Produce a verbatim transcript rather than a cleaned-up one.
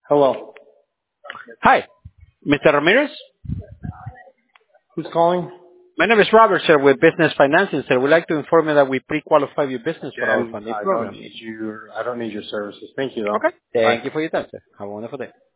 Hello. Hi, Mister Ramirez. Who's calling? My name is Robert, sir, with Business Financing, sir. We'd like to inform you that we pre-qualify your business for our Dan, funding I don't program. need your I don't need your services. Thank you though. Okay. Bye. Thank you for your time, sir. Have a wonderful day.